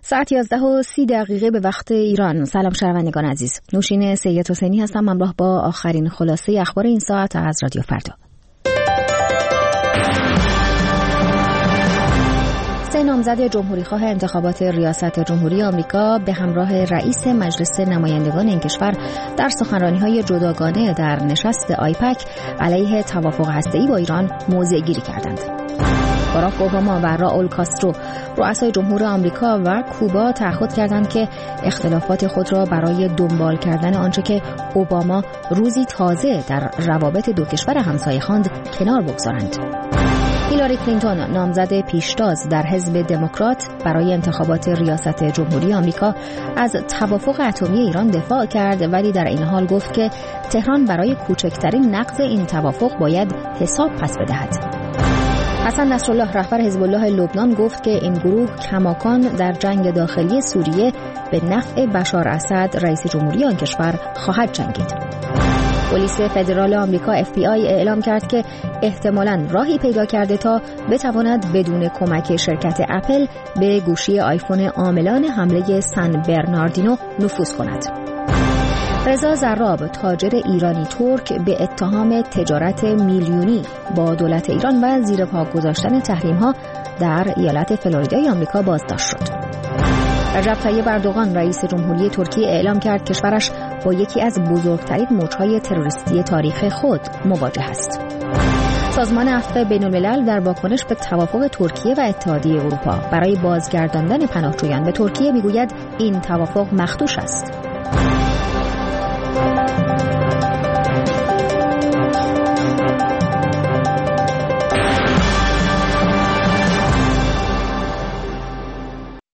ساعت 11:30 به وقت ایران. سلام شنوندگان عزیز. نوشین سید حسینی هستم همراه با آخرین خلاصه اخبار این ساعت از رادیو فردا. 3 نامزد جمهوریخواه انتخابات ریاست جمهوری آمریکا به همراه رئیس مجلس نمایندگان این کشور در سخنرانی‌های جداگانه در نشست آیپک علیه توافق هسته‌ای با ایران موضع‌گیری کردند. باراک اوباما و راول کاسترو رؤسای جمهور آمریکا و کوبا تعهد کردند که اختلافات خود را برای دنبال کردن آنچه که اوباما روزی تازه در روابط دو کشور همسایه خواند کنار بگذارند. هیلاری کلینتون نامزد پیشتاز در حزب دموکرات برای انتخابات ریاست جمهوری آمریکا از توافق اتمی ایران دفاع کرد، ولی در این حال گفت که تهران برای کوچکترین نقض این توافق باید حساب پس بدهد. حسن نصرالله رهبر حزب الله لبنان گفت که این گروه کماکان در جنگ داخلی سوریه به نفع بشار اسد رئیس جمهوری آن کشور خواهد جنگید. پلیس فدرال آمریکا FBI اعلام کرد که احتمالاً راهی پیدا کرده تا بتواند بدون کمک شرکت اپل به گوشی آیفون عاملان حمله سن برناردینو نفوذ کند. رضا زراب تاجر ایرانی ترک به اتهام تجارت میلیونی با دولت ایران و زیر پا گذاشتن تحریم‌ها در ایالت فلوریدای آمریکا بازداشت شد. رجب طیب اردوغان رئیس جمهوری ترکیه اعلام کرد کشورش با یکی از بزرگترین موج‌های تروریستی تاریخ خود مواجه است. سازمان عفو بین‌الملل در واکنش به توافق ترکیه و اتحادیه اروپا برای بازگرداندن پناهجویان به ترکیه میگوید این توافق مخدوش است.